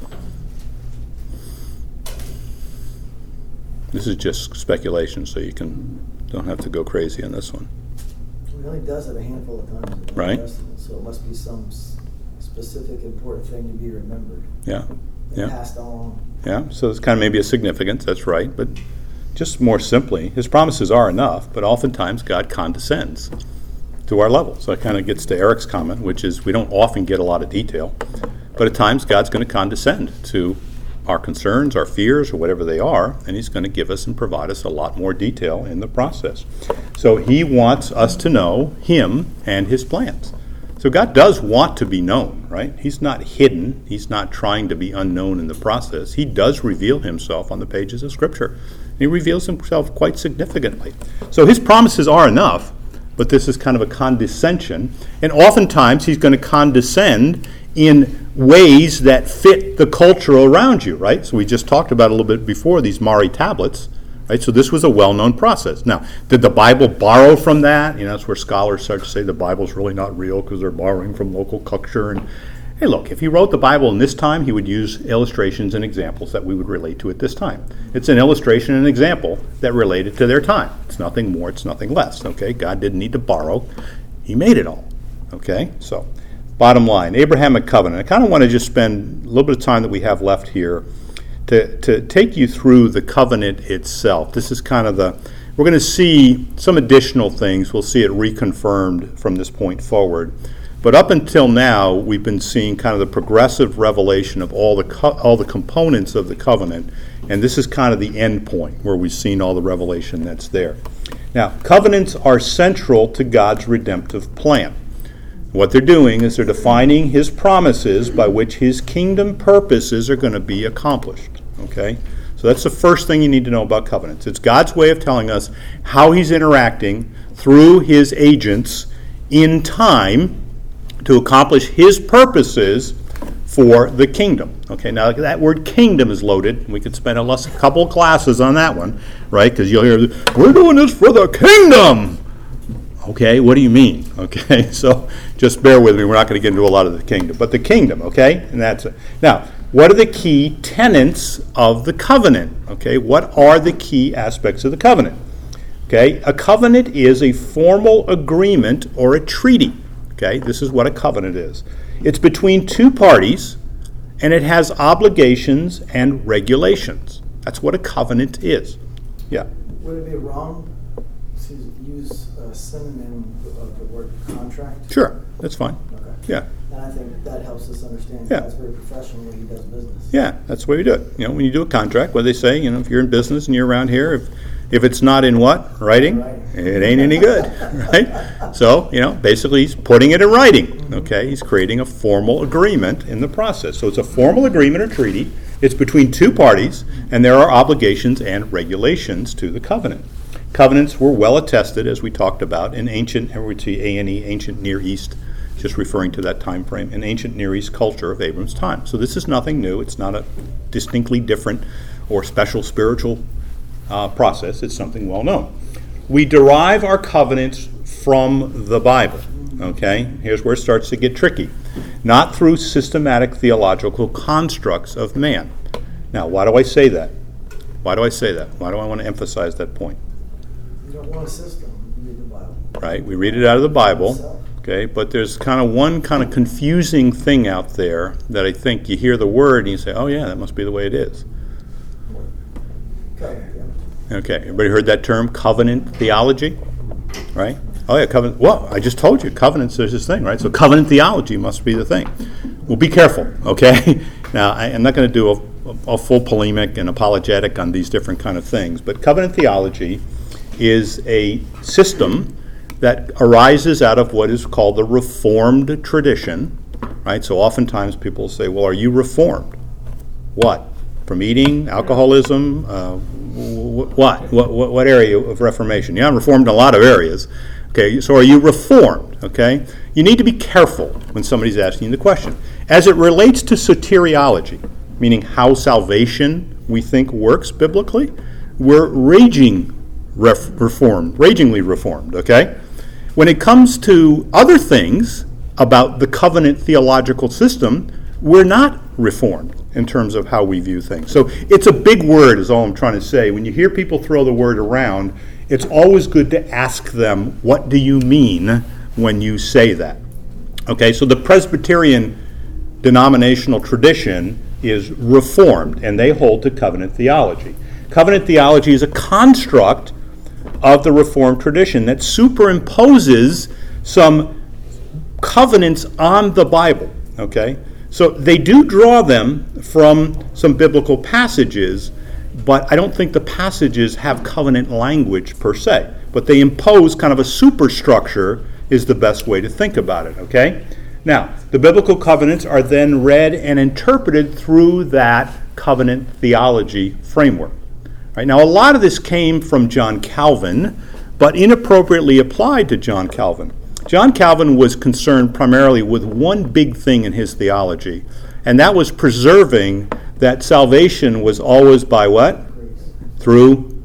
This is just speculation, so you can don't have to go crazy on this one. He only does it a handful of times in the Right. Old Testament, so it must be some s- specific important thing to be remembered Yeah, and yeah, passed on. yeah. So it's kind of maybe a significance, that's right. But just more simply, his promises are enough, but oftentimes God condescends to our level. So it kind of gets to Eric's comment, which is we don't often get a lot of detail, but at times God's going to condescend to our concerns, our fears, or whatever they are, and he's going to give us and provide us a lot more detail in the process. So he wants us to know him and his plans. So God does want to be known, right? He's not hidden. He's not trying to be unknown in the process. He does reveal himself on the pages of Scripture. He reveals himself quite significantly. So his promises are enough, but this is kind of a condescension. And oftentimes he's going to condescend in ways that fit the culture around you, right? So we just talked about a little bit before these Mari tablets, right? So this was a well-known process. Now, did the Bible borrow from that? You know, that's where scholars start to say the Bible's really not real because they're borrowing from local culture. And hey, look, if he wrote the Bible in this time, he would use illustrations and examples that we would relate to at this time. It's an illustration and example that related to their time. It's nothing more, it's nothing less, okay? God didn't need to borrow. He made it all, okay? So, bottom line, Abrahamic covenant. I kind of want to just spend a little bit of time that we have left here to, to take you through the covenant itself. This is kind of the, we're going to see some additional things. We'll see it reconfirmed from this point forward. But up until now, we've been seeing kind of the progressive revelation of all the co- all the components of the covenant, and this is kind of the end point where we've seen all the revelation that's there. Now, covenants are central to God's redemptive plan. What they're doing is they're defining his promises by which his kingdom purposes are going to be accomplished. Okay? So that's the first thing you need to know about covenants. It's God's way of telling us how he's interacting through his agents in time to accomplish his purposes for the kingdom. Okay, now that word kingdom is loaded. We could spend a, less, a couple of classes on that one, right? Because you'll hear, we're doing this for the kingdom. Okay, what do you mean? Okay, so Just bear with me, we're not going to get into a lot of the kingdom. But the kingdom, okay? And that's it. Now, what are the key tenets of the covenant? Okay, what are the key aspects of the covenant? Okay, a covenant is a formal agreement or a treaty. Okay, this is what a covenant is. It's between two parties, and it has obligations and regulations. That's what a covenant is. Yeah. Would it be wrong to use a synonym of the word contract? Sure, that's fine. Okay. Yeah. And I think that helps us understand Yeah. God's very professional when he does business. Yeah, that's the way you do it. You know, when you do a contract, what they say, you know, if you're in business and you're around here, if if it's not in what? Writing? Writing. It ain't any good, right? So, you know, basically he's putting it in writing, okay? He's creating a formal agreement in the process. So it's a formal agreement or treaty. It's between two parties, and there are obligations and regulations to the covenant. Covenants were well attested, as we talked about, in ancient, and we'd see A and E, ancient Near East, just referring to that time frame, in ancient Near East culture of Abram's time. So this is nothing new. It's not a distinctly different or special spiritual uh, process. It's something well known. We derive our covenants from the Bible, okay? Here's where it starts to get tricky. Not through systematic theological constructs of man. Now, why do I say that? Why do I say that? Why do I want to emphasize that point? You don't want a system, you read the Bible. Right? We read it out of the Bible. Itself. Okay, but there's kind of one kind of confusing thing out there that I think you hear the word and you say, oh yeah, that must be the way it is. Covenant, yeah. Okay, everybody heard that term, covenant theology? Right? Oh yeah, covenant, well, I just told you, covenants, there's this thing, right? So covenant theology must be the thing. Well, be careful, okay? Now, I, I'm not going to do a, a full polemic and apologetic on these different kind of things, but covenant theology is a system that arises out of what is called the Reformed tradition, right? So oftentimes people say, well, are you Reformed? What? From eating, alcoholism, uh, what? what? What what area of Reformation? Yeah, I'm Reformed in a lot of areas. Okay, so are you Reformed? Okay? You need to be careful when somebody's asking you the question. As it relates to soteriology, meaning how salvation we think works biblically, we're raging ref- reformed, ragingly reformed, okay? When it comes to other things about the covenant theological system, we're not reformed in terms of how we view things. So it's a big word is all I'm trying to say. When you hear people throw the word around, it's always good to ask them, what do you mean when you say that? Okay, so the Presbyterian denominational tradition is Reformed, and they hold to covenant theology. Covenant theology is a construct of the Reformed tradition that superimposes some covenants on the Bible, okay? So they do draw them from some biblical passages, but I don't think the passages have covenant language per se. But they impose kind of a superstructure is the best way to think about it, okay? Now, the biblical covenants are then read and interpreted through that covenant theology framework. Right, now, a lot of this came from John Calvin, but inappropriately applied to John Calvin. John Calvin was concerned primarily with one big thing in his theology, and that was preserving that salvation was always by what? Through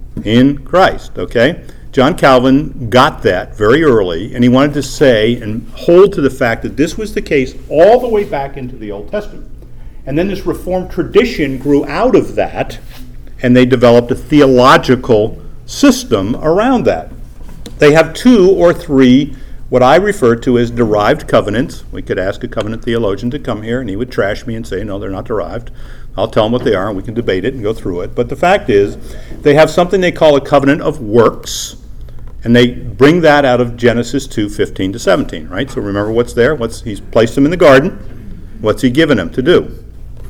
in Christ, okay? John Calvin got that very early, and he wanted to say and hold to the fact that this was the case all the way back into the Old Testament. And then this Reformed tradition grew out of that, and they developed a theological system around that. They have two or three, what I refer to as derived covenants. We could ask a covenant theologian to come here, and he would trash me and say, no, they're not derived. I'll tell him what they are, and we can debate it and go through it. But the fact is, they have something they call a covenant of works, and they bring that out of Genesis two, fifteen to seventeen, right? So remember what's there? What's He's placed them in the garden. What's he given them to do?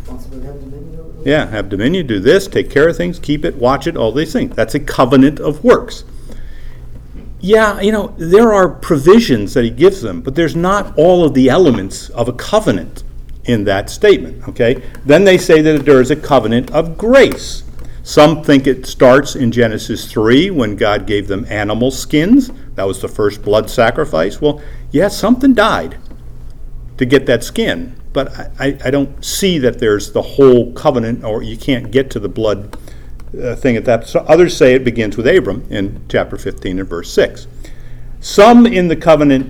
Yeah, have dominion, do this, take care of things, keep it, watch it, all these things. That's a covenant of works. Yeah, you know, there are provisions that he gives them, but there's not all of the elements of a covenant in that statement, okay? Then they say that there is a covenant of grace. Some think it starts in Genesis three when God gave them animal skins. That was the first blood sacrifice. Well, yeah, something died to get that skin. But I, I don't see that there's the whole covenant, or you can't get to the blood uh, thing at that. So others say it begins with Abram in chapter fifteen and verse six. Some in the covenant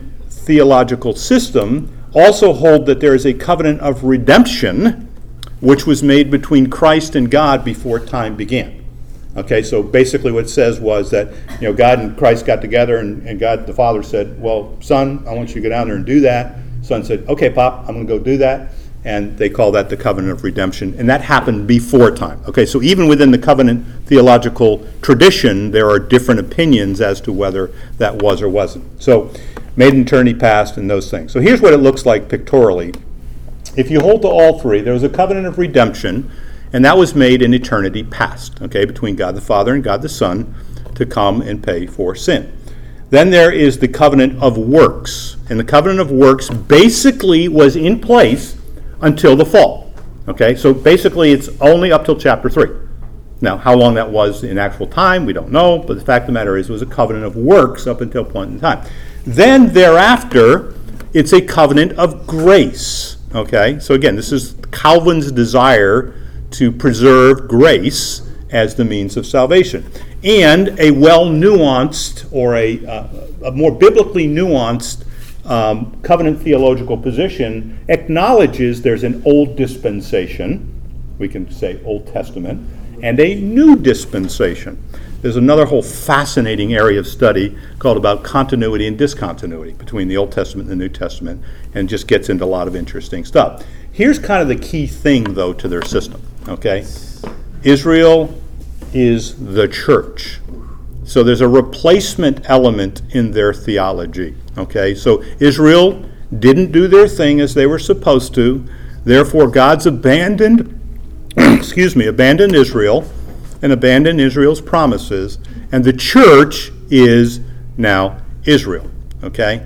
theological system also hold that there is a covenant of redemption which was made between Christ and God before time began. Okay, so basically what it says was that, you know, God and Christ got together, and, and God the Father said, well, Son, I want you to go down there and do that. Son said, okay, Pop, I'm going to go do that. And they call that the covenant of redemption. And that happened before time. Okay, so even within the covenant theological tradition, there are different opinions as to whether that was or wasn't. So, made in eternity past and those things. So here's what it looks like pictorially. If you hold to all three, there was a covenant of redemption, and that was made in eternity past, okay, between God the Father and God the Son to come and pay for sin. Then there is the covenant of works. And the covenant of works basically was in place until the fall. Okay, so basically it's only up till chapter three. Now, how long that was in actual time, we don't know, but the fact of the matter is it was a covenant of works up until a point in time. Then thereafter, it's a covenant of grace. Okay, so again, this is Calvin's desire to preserve grace as the means of salvation. And a well-nuanced or a, uh, a more biblically nuanced um, covenant theological position acknowledges there's an old dispensation, we can say Old Testament, and a new dispensation. There's another whole fascinating area of study called about continuity and discontinuity between the Old Testament and the New Testament, and just gets into a lot of interesting stuff. Here's kind of the key thing, though, to their system, okay? Israel is the church. So there's a replacement element in their theology, okay? So Israel didn't do their thing as they were supposed to. Therefore, God's abandoned, excuse me, abandoned Israel and abandoned Israel's promises, and the church is now Israel, okay?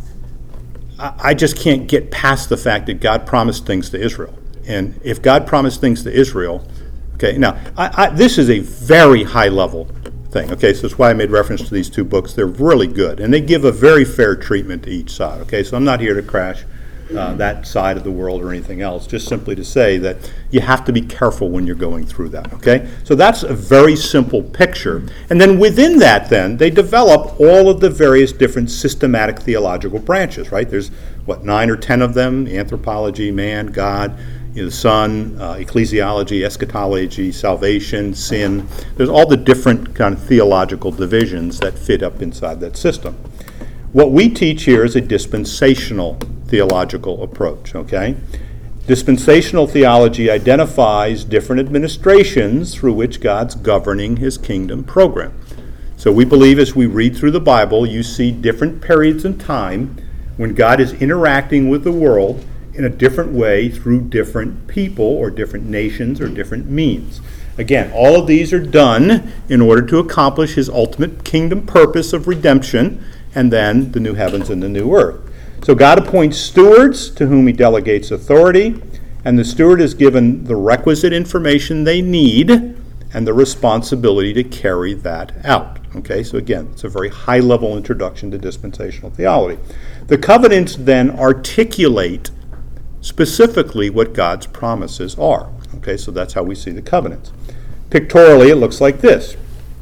I just can't get past the fact that God promised things to Israel. And if God promised things to Israel, okay, now, I, I, this is a very high-level thing, okay, so that's why I made reference to these two books. They're really good, and they give a very fair treatment to each side, okay? So I'm not here to crash uh, that side of the world or anything else, just simply to say that you have to be careful when you're going through that, okay? So that's a very simple picture. And then within that, then, they develop all of the various different systematic theological branches, right? There's, what, nine or ten of them? Anthropology, man, God, you know, the Son, uh, ecclesiology, eschatology, salvation, sin. There's all the different kind of theological divisions that fit up inside that system. What we teach here is a dispensational theological approach, okay? Dispensational theology identifies different administrations through which God's governing his kingdom program. So we believe as we read through the Bible, you see different periods in time when God is interacting with the world in a different way through different people or different nations or different means. Again, all of these are done in order to accomplish his ultimate kingdom purpose of redemption and then the new heavens and the new earth. So God appoints stewards to whom he delegates authority, and the steward is given the requisite information they need and the responsibility to carry that out. Okay, so again, it's a very high-level introduction to dispensational theology. The covenants then articulate specifically what God's promises are. Okay, so that's how we see the covenants. Pictorially, it looks like this.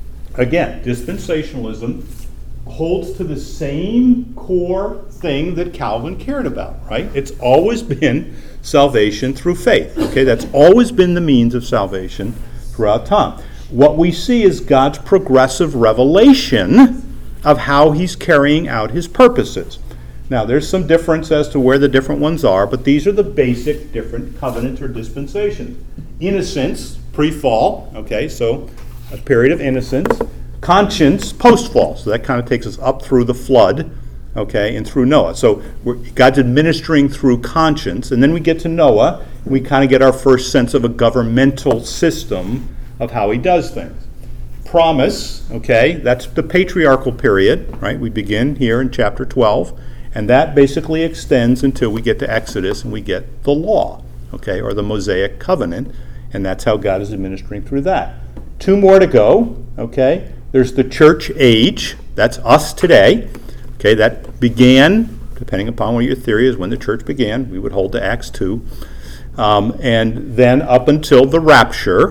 Again, dispensationalism holds to the same core thing that Calvin cared about, right? It's always been salvation through faith. Okay, that's always been the means of salvation throughout time. What we see is God's progressive revelation of how he's carrying out his purposes. Now, there's some difference as to where the different ones are, but these are the basic different covenants or dispensations. Innocence, pre-fall, okay, so a period of innocence. Conscience, post-fall, so that kind of takes us up through the flood, okay, and through Noah. So we're, God's administering through conscience, and then we get to Noah, and we kind of get our first sense of a governmental system of how he does things. Promise, okay, that's the patriarchal period, right? We begin here in chapter twelve, and that basically extends until we get to Exodus and we get the law, okay, or the Mosaic covenant, and that's how God is administering through that. Two more to go, okay? There's the church age, that's us today, okay, that began, depending upon what your theory is, when the church began, we would hold to Acts two, um, and then up until the rapture,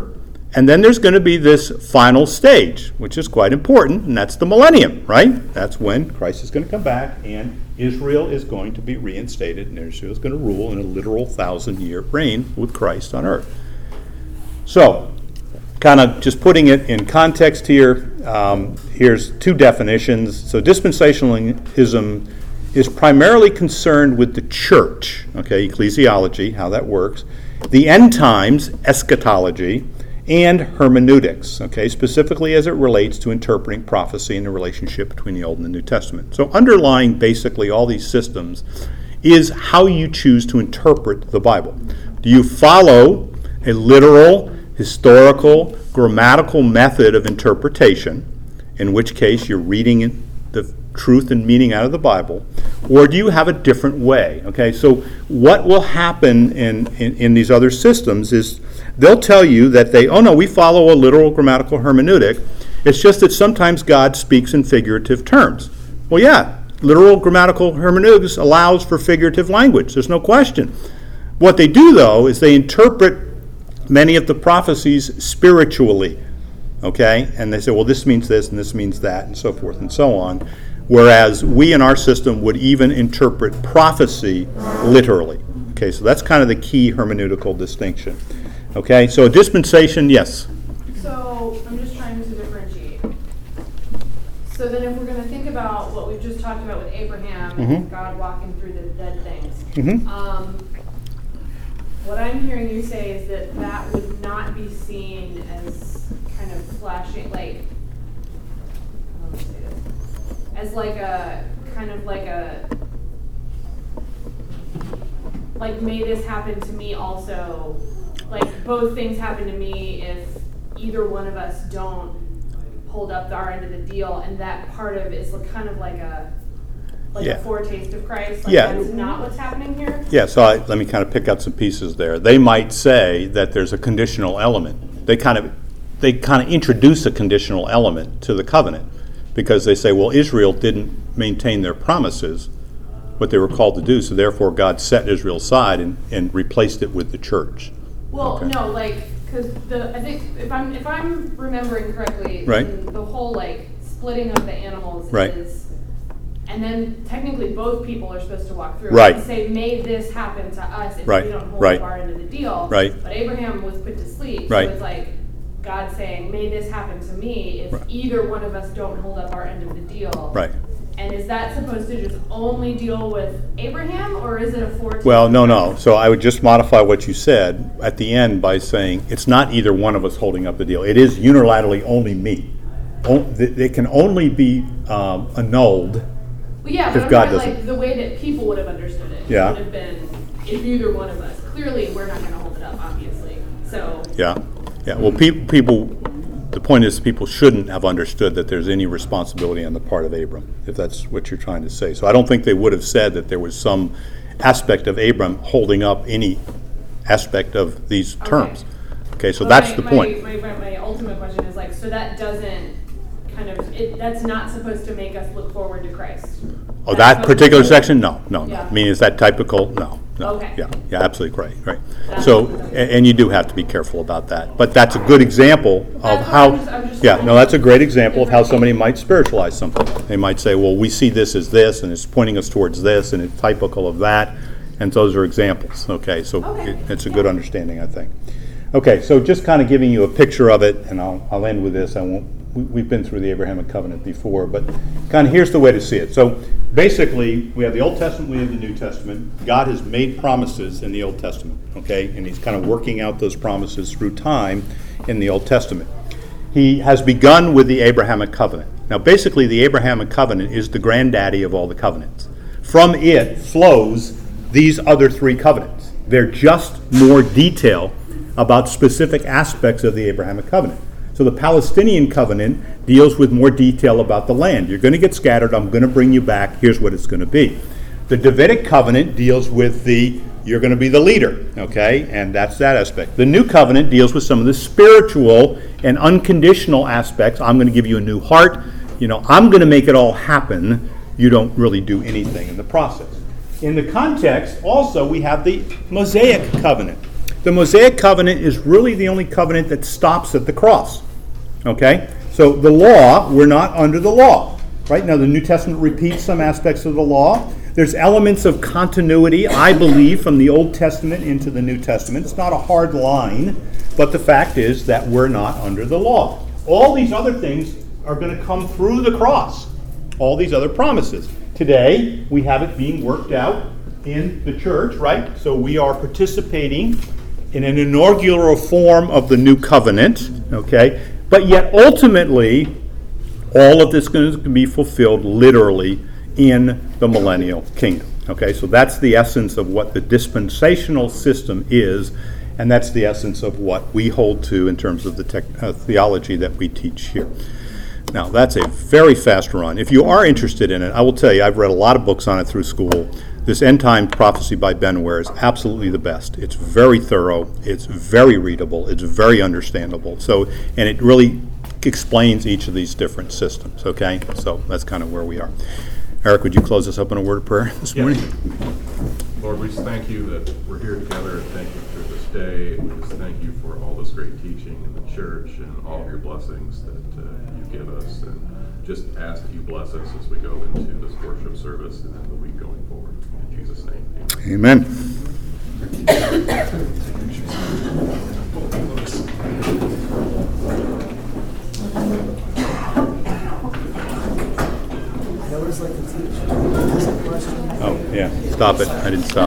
And then there's going to be this final stage, which is quite important, and that's the millennium, right? That's when Christ is going to come back, and Israel is going to be reinstated, and Israel is going to rule in a literal thousand-year reign with Christ on earth. So, kind of just putting it in context here, um, here's two definitions. So dispensationalism is primarily concerned with the church, okay, ecclesiology, how that works, the end times, eschatology, and hermeneutics, okay, specifically as it relates to interpreting prophecy and the relationship between the Old and the New Testament. So underlying basically all these systems is how you choose to interpret the Bible. Do you follow a literal, historical, grammatical method of interpretation, in which case you're reading the truth and meaning out of the Bible, or do you have a different way? Okay, so what will happen in, in, in these other systems is they'll tell you that they, oh no, we follow a literal grammatical hermeneutic. It's just that sometimes God speaks in figurative terms. Well, yeah, literal grammatical hermeneutics allows for figurative language. There's no question. What they do, though, is they interpret many of the prophecies spiritually. Okay? And they say, well, this means this and this means that and so forth and so on. Whereas we in our system would even interpret prophecy literally. Okay, so that's kind of the key hermeneutical distinction. Okay, so a dispensation, yes? So I'm just trying to differentiate. So then if we're going to think about what we've just talked about with Abraham Mm-hmm. and God walking through the dead things, Mm-hmm. um, what I'm hearing you say is that that would not be seen as kind of flashing, like, how do I say this? As like a, kind of like a, like, may this happen to me also. Like, both things happen to me if either one of us don't hold up our end of the deal, and that part of is kind of like a, like Yeah. a foretaste of Christ. Like, Yeah. that's not what's happening here. Yeah, so I, let me kind of pick out some pieces there. They might say that there's a conditional element. They kind of they kind of introduce a conditional element to the covenant because they say, well, Israel didn't maintain their promises, what they were called to do, so therefore God set Israel aside and, and replaced it with the church. Well, Okay. no, like, because the I think if I'm if I'm remembering correctly, Right. then the whole like splitting of the animals Right. is, and then technically both people are supposed to walk through Right. and say, "May this happen to us if Right. we don't hold Right. up our end of the deal." Right. But Abraham was put to sleep, Right. so it's like God saying, "May this happen to me if Right. either one of us don't hold up our end of the deal." Right. And is that supposed to just only deal with Abraham, or is it a foretaste? Well, no, no. So I would just modify what you said at the end by saying it's not either one of us holding up the deal. It is unilaterally only me. O- th- It can only be um, annulled. Well, yeah, If but I'm God talking doesn't. like the way that people would have understood it. Yeah. Would have been if either one of us. Clearly, we're not going to hold it up, obviously. So. Yeah, yeah. Well, pe- people, the point is people shouldn't have understood that there's any responsibility on the part of Abram, if that's what you're trying to say. So I don't think they would have said that there was some aspect of Abram holding up any aspect of these Okay. terms. Okay, so But that's my- the my- point. My, my, my ultimate question is like, so that doesn't kind of it. That's not supposed to make us look forward to Christ. Oh, That's that supposed particular to- section? No, no, no. Yeah. I mean, is that typical? No, no. Okay. Yeah, yeah, absolutely correct, right. That's So, what I'm a- and you do have to be careful about that. But that's a good example of That's what how, I'm just- I'm just yeah, trying no, that's a to great example of how somebody differentiate. might spiritualize something. They might say, well, we see this as this, and it's pointing us towards this, and it's typical of that, and those are examples, okay? So Okay. it- it's a good understanding, I think. Okay, so just kind of giving you a picture of it, and I'll, I'll end with this. I won't, we, we've been through the Abrahamic covenant before, but kind of here's the way to see it. So basically, we have the Old Testament, we have the New Testament. God has made promises in the Old Testament, okay? And he's kind of working out those promises through time in the Old Testament. He has begun with the Abrahamic covenant. Now, basically, the Abrahamic covenant is the granddaddy of all the covenants. From it flows these other three covenants. They're just more detail about specific aspects of the Abrahamic covenant. So the Palestinian covenant deals with more detail about the land. You're going to get scattered. I'm going to bring you back. Here's what it's going to be. The Davidic covenant deals with the, you're going to be the leader, okay? And that's that aspect. The new covenant deals with some of the spiritual and unconditional aspects. I'm going to give you a new heart. You know, I'm going to make it all happen. You don't really do anything in the process. In the context, also, we have the Mosaic covenant. The Mosaic covenant is really the only covenant that stops at the cross. Okay? So the law, we're not under the law. Right? Now the New Testament repeats some aspects of the law. There's elements of continuity, I believe, from the Old Testament into the New Testament. It's not a hard line, but the fact is that we're not under the law. All these other things are going to come through the cross. All these other promises. Today, we have it being worked out in the church, right? So we are participating in an inaugural form of the new covenant, okay? But yet, ultimately, all of this is going to be fulfilled literally in the millennial kingdom. Okay, so that's the essence of what the dispensational system is, and that's the essence of what we hold to in terms of the tech, uh, theology that we teach here. Now, that's a very fast run. If you are interested in it, I will tell you, I've read a lot of books on it through school. This End Time Prophecy by Ben Ware is absolutely the best. It's very thorough, it's very readable, it's very understandable. So, and it really explains each of these different systems, okay? So that's kind of where we are. Eric, would you close us up in a word of prayer this Yes. morning? Lord, we just thank you that we're here together, and thank you for this day. We just thank you for all this great teaching in the church and all of your blessings that uh, you give us. And just ask that you bless us as we go into this worship service and then the week going forward. In Jesus' name, amen. I always like to teach. Ask a question. Oh, yeah, stop it. I didn't stop.